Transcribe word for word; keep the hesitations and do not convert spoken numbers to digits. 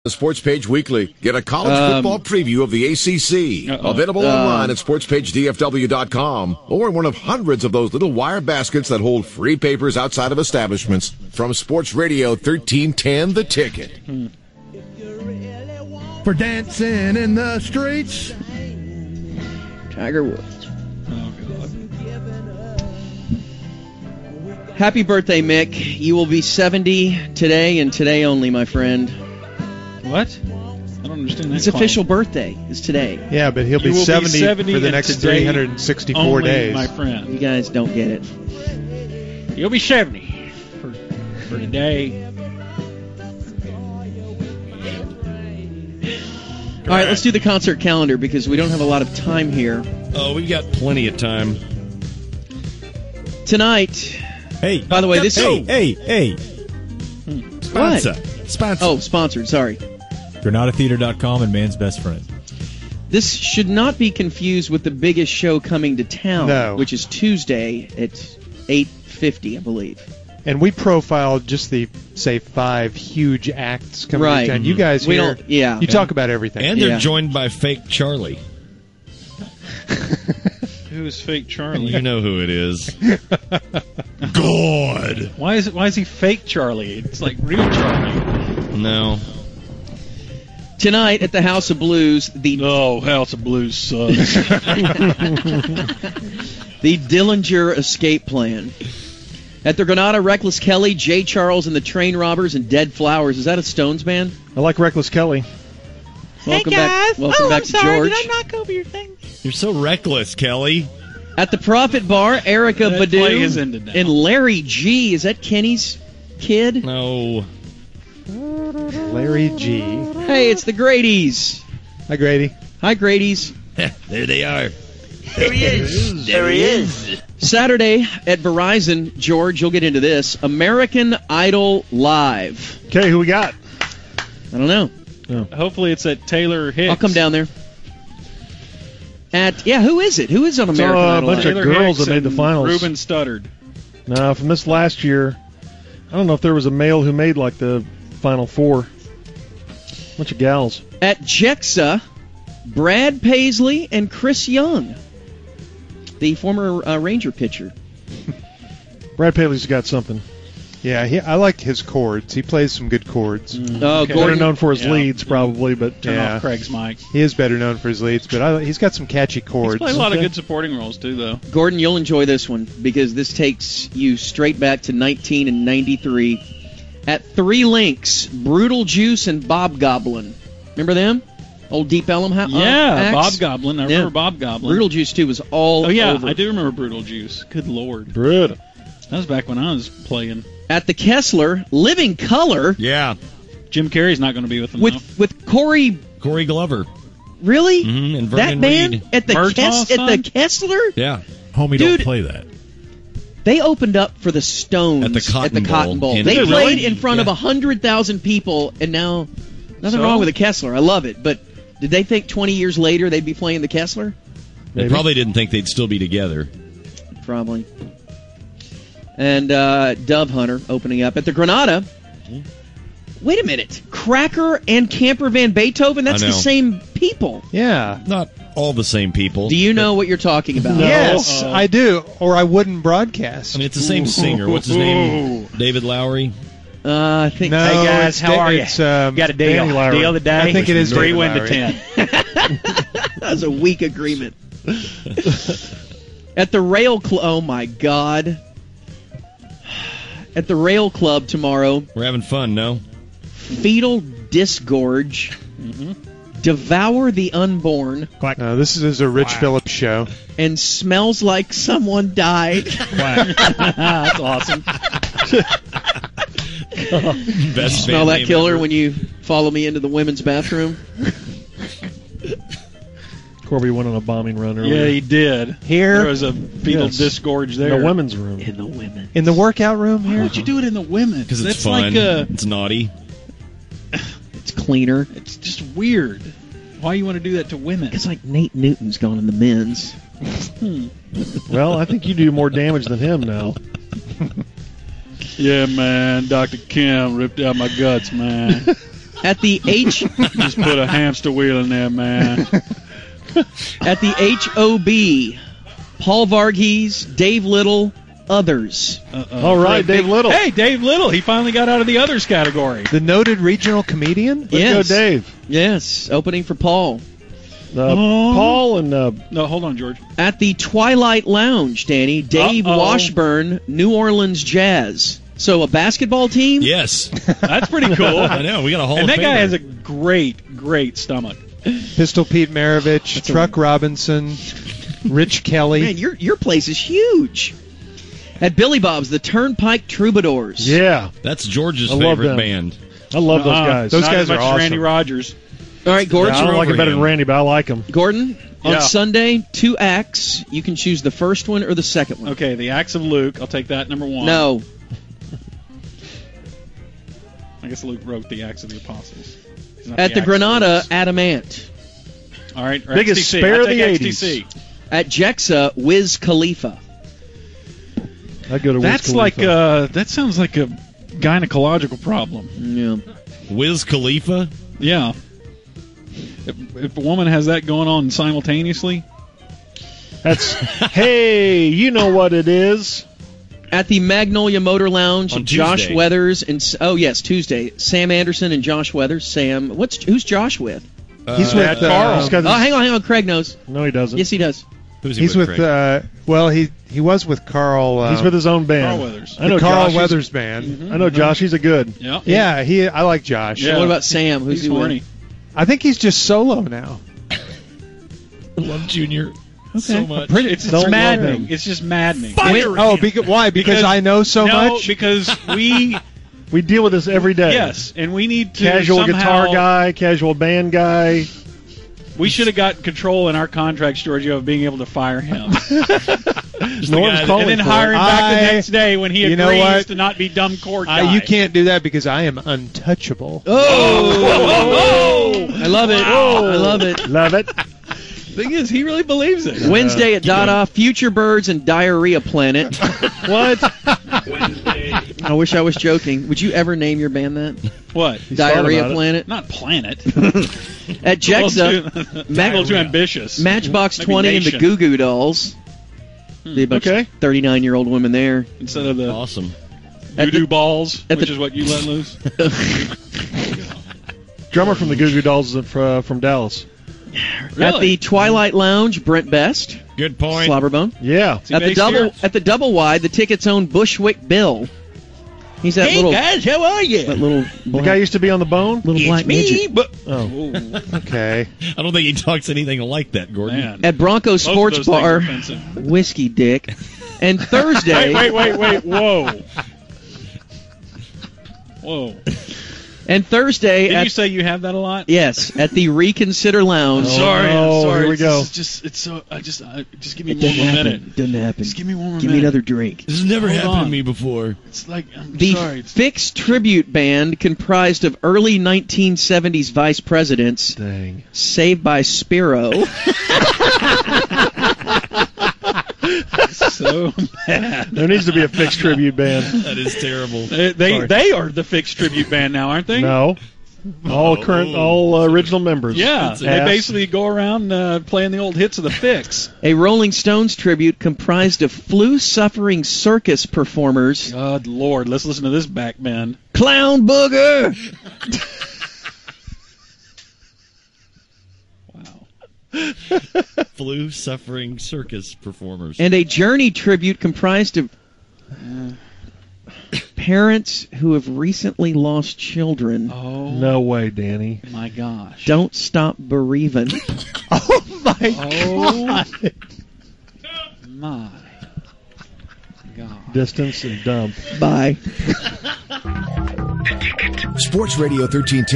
The Sports Page Weekly. Get a college Um, football preview of the A C C. uh-oh. Available Uh, online at sports page d f w dot com or in one of hundreds of those little wire baskets that hold free papers outside of establishments. From Sports Radio thirteen ten, The Ticket. Hmm. For dancing in the streets. Tiger Woods. Oh, God. Happy birthday, Mick. You will be seventy today and today only, my friend. What? I don't understand that. His official birthday is today. Yeah, but he'll You be will be seventy, seventy for the and next today three hundred sixty-four only, days. my friend. You guys don't get it. You'll be seventy for, for today. All right, let's do the concert calendar because we don't have a lot of time here. Oh, we've got plenty of time. Tonight. Hey. By the way, this Hey, is... hey, hey. Sponsor. What? Sponsor. Oh, sponsored, sorry. Granada Theater dot com and Man's Best Friend. This should not be confused with the biggest show coming to town, No. which is Tuesday at eight fifty, I believe. And we profiled just the, say, five huge acts coming Right. to town. You guys We here, don't- yeah. you talk about everything. And they're Yeah. joined by fake Charlie. Who is fake Charlie? You know who it is. God. Why is it? Why is he fake Charlie? It's like real Charlie. No. Tonight at the House of Blues, the No, House of Blues sucks. the Dillinger Escape Plan. At the Granada, Reckless Kelly, Jay Charles and the Train Robbers, and Dead Flowers. Is that a Stones band? I like Reckless Kelly. Welcome back. Welcome oh, back I'm to sorry. George. Did I knock over your thing? You're so reckless, Kelly. At the Profit Bar, Erica That play is Badu ended now. and Larry G. Is that Kenny's kid? No. Larry G. Hey, it's the Grady's. Hi, Grady. Hi, Grady's. There they are. There he is. There he is. Saturday at Verizon, George, you'll get into this. American Idol Live. Okay, who we got? I don't know. Hopefully it's at Taylor Hicks. I'll come down there. At yeah, who is it? Who is on It's, American uh, a Idol bunch Live? of Taylor girls Hicks that made the and finals. Ruben Studdard. No, from this last year, I don't know if there was a male who made like the final four. Bunch of gals. At Jexa, Brad Paisley and Chris Young, the former uh, Ranger pitcher. Brad Paley's got something. Yeah, he, I like his chords. He plays some good chords. Oh, Okay. Better Gordon. known for his Yeah. leads, probably, but Turn yeah, off Craig's mic. he is better known for his leads. But I, he's got some catchy He's chords. played a lot of Okay. good supporting roles too, though. Gordon, you'll enjoy this one because this takes you straight back to nineteen ninety-three. At Three Links, Brutal Juice and Bob Goblin. Remember them? Old Deep Ellum ha- uh, Yeah, acts? Bob Goblin. I Yeah. remember Bob Goblin. Brutal Juice, too, was all Oh yeah, over. I do remember Brutal Juice. Good lord, Brutal. that was back when I was playing. At the Kessler, Living Color Yeah. Jim Carrey's not going to be with them with now. with Corey. Corey Glover. Really? Mm-hmm. And That Vernon band Reed. at the Murtaugh's Kess- at son? the Kessler? Yeah. Homie, Dude. don't play that. They opened up for the Stones At the Cotton Cotton Bowl Bowl. in- They Did they played really? in front of Yeah. a hundred thousand people, and now nothing So? wrong with the Kessler. I love it, but did they think twenty years later they'd be playing the Kessler? They Maybe. probably didn't think they'd still be together. Probably. And uh, Dove Hunter opening up at the Granada. Wait a minute, Cracker and Camper Van Beethoven. That's I the know. same people. Yeah. Not all the same people. Do you know what you're talking about? Yes, Uh-oh. I do, or I wouldn't broadcast. I mean, it's the same singer. What's his name? David Lowery? Uh, I think. no, Hey, guys, it's how Da- are ya? it's, um, Got a deal. Danny Lowry. Deal today? I think it is Three David win to Lowry. ten. That was a weak agreement. At the Rail Club, oh my God. At the Rail Club tomorrow, We're having fun, no? Fetal Disgorge, Devour the Unborn, Uh, this is a Rich Phillips show. and Smells Like Someone Died. That's awesome. Best Smell band that name killer ever. when you follow me into the women's bathroom? Corby went on a bombing run earlier. Yeah, he did. Here? There was a fetal Yes. disgorge in there. the women's room. In the women. In the workout room Why here? would you do it in the women? Because it's That's fun. like uh, It's naughty. It's cleaner. it's just weird. Why you want to do that to women? It's like Nate Newton's gone in the men's. Well, I think you do more damage than him now. Yeah, man. Doctor Kim ripped out my guts, man. At the H Just put a hamster wheel in there, man. at the H O B, Paul Varghese, Dave Little, others. Uh-oh. All right, Dave Little. Hey, Dave Little. He finally got out of the others category. The noted regional comedian? Let's Yes. go, Dave. Yes, opening for Paul. Uh, Oh. Paul and uh, No, hold on, George. At the Twilight Lounge, Danny, Dave Uh-oh. Washburn, New Orleans Jazz. So a basketball team? Yes. That's pretty cool. I know. We got a Hall And of that guy Famer. has a great, great stomach. Pistol Pete Maravich, Truck Robinson, Rich Kelly. Man, your your place is huge. At Billy Bob's, the Turnpike Troubadours. yeah, That's George's I love favorite them. band. I love those Uh-uh. guys. Those Not guys as much are as awesome. Randy Rogers. All right, Gordon. I don't like over them better than him. Randy, but I like them. Gordon, on Yeah. Sunday, two acts. You can choose the first one or the second one. Okay, the Acts of Luke. I'll take that number one. No. I guess Luke wrote the Acts of the Apostles. He's not At the Acts of Granada, Luke. Adamant. All right. or Biggest X T C. spare I'll of the take eighties. X T C. At Jexa, Wiz Khalifa. I go to Wiz That's like Khalifa. uh that sounds like a gynecological problem. Yeah. Wiz Khalifa? Yeah. If, if a woman has that going on simultaneously, That's hey, you know what it is. At the Magnolia Motor Lounge, On Josh Tuesday. Weathers and oh yes, Tuesday. Sam Anderson and Josh Weathers. Sam, what's who's Josh with? He's Uh, with He's uh, got Oh, his- hang on, hang on. Craig knows. No, he doesn't. Yes, he does. Who's he he's with, with Craig? uh, well he he was with Carl uh, He's with his own band. Carl Weathers. I know the Carl Josh. He's- Weathers band. I know Josh. He's a good. Yeah. Yeah, he I like Josh. Yeah. What about Sam? Who's He's he with? horny. I think he's just solo now. I love Junior so much. Pretty, It's, Don't it's love maddening. him. It's just maddening. Wait, oh, beca- why? Because, Because- I know so no, much. because we We deal with this every day. yes, and we need to Casual somehow, guitar guy, casual band guy. We should have gotten control in our contracts, Giorgio, of being able to fire him, Just No the one's guy calling and then for hire it. him back the I- next day when he you know agrees what? to not be dumb court I, guy. you can't do that because I am untouchable. Oh, I love it. I love it. Love it. Thing is, he really believes it. Wednesday at Dada, Future Birds and Diarrhea Planet. What? I wish I was joking. Would you ever name your band that? What? thought Diarrhea about it. Planet? Not planet. At Jexa, a little Mag- too ambitious. Matchbox Maybe twenty and the Nation. Goo Goo Dolls. Be a bunch Okay. of thirty-nine-year-old women there. Instead of the Awesome. At doo-doo the- balls, at which the- is what you let loose. Drummer from the Goo Goo Dolls is from, from Dallas. At the Twilight Lounge, Brent Best, Good point. Slobberbone. Yeah. he At the based double here? at the double wide, the ticket's own Bushwick Bill. He's that little guys, how are you? that little The black, guy used to be on the Bone. little black midget. but Oh, Okay. I don't think he talks anything like that, Gordon. man, At Bronco Both of Sports those things are Bar, offensive. Whiskey Dick. And Thursday Wait, wait, wait, wait! Whoa, whoa! and Thursday Did at you say you have that a lot? yes, at the Reconsider Lounge. Oh, sorry, no, I'm sorry. here we It's go. just- just it's so. I just, I, just give me It one doesn't more happen. minute. It doesn't happen. Just give me one more Give me minute. another drink. This has never Hold happened on. to me before. It's like I'm The sorry. It's, Fixed Tribute Band, comprised of early nineteen seventies vice presidents, dang. Saved by Spiro, so mad. There needs to be a fixed tribute band. That is terrible. They they, Sorry. they are the Fixed Tribute Band now, aren't they? No. All current, all uh, original members. Yeah, Ass. they basically go around uh, playing the old hits of the Fix. a Rolling Stones tribute comprised of flu-suffering circus performers, God Lord, let's listen to this back bend. Clown Booger, Wow. Flu suffering circus performers. and a Journey tribute comprised of parents who have recently lost children. Oh No way, Danny. my gosh. Don't stop bereaving. Oh my Oh God. my God. Distance and dump. Bye. Sports Radio thirteen ten.